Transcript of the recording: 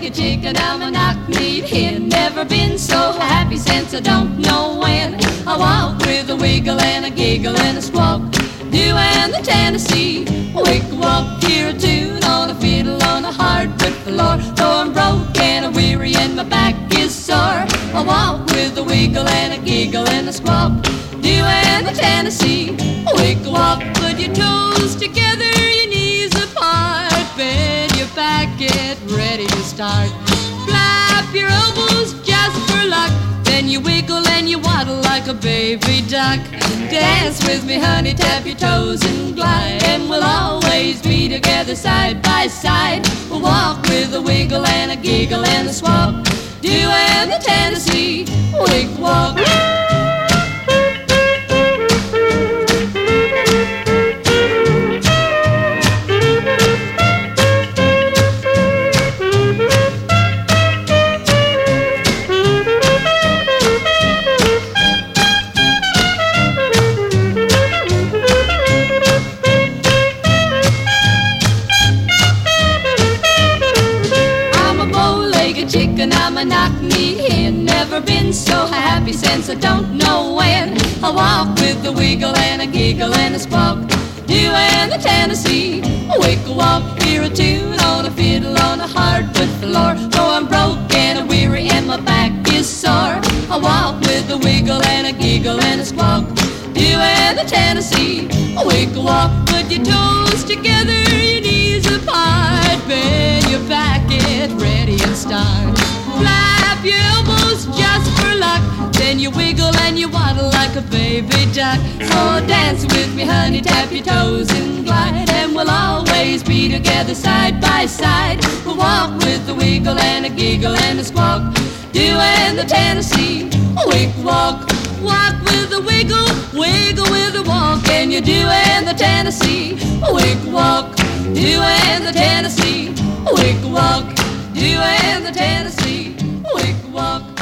bow-legged chicken, I'm a knock-kneed hen. Never been so happy since I don't know when. I walk with a wiggle and a giggle and a squawk, doing the Tennessee wick-walk. Hear a tune on a fiddle on a hardwood floor, though I'm broke and I'm weary and my back is sore. I walk with a wiggle and a giggle and a squawk, doing the Tennessee wick-walk. Put your toes together, your knees apart, bend your back, get ready to start. Flap your elbows just for luck, then you wiggle and you waddle like a baby duck. Dance with me, honey, tap your toes and glide, and we'll always be together side by side. We'll walk with a wiggle and a giggle and a swap, doing the Tennessee wick-walk. Chicken, I'm a knock-kneed hen. Never been so happy since I don't know when. I walk with a wiggle and a giggle and a squawk, doing the Tennessee wick-walk. Hear a tune on a fiddle on a hardwood floor, though I'm broke and I'm weary and my back is sore. I walk with a wiggle and a giggle and a squawk, doing the Tennessee wick-walk. Put your toes together, your knees apart, bend your back, get ready and start. Flap your elbows just for luck, then you wiggle and you waddle like a baby duck. So dance with me, honey, tap your toes and glide, and we'll always be together side by side. We'll walk with a wiggle and a giggle and a squawk, doing the Tennessee wick-walk. Walk with a wiggle, wiggle with a walk, and you're doing the Tennessee wick-walk, doing the Tennessee wick-walk, doing the Tennessee wick-walk.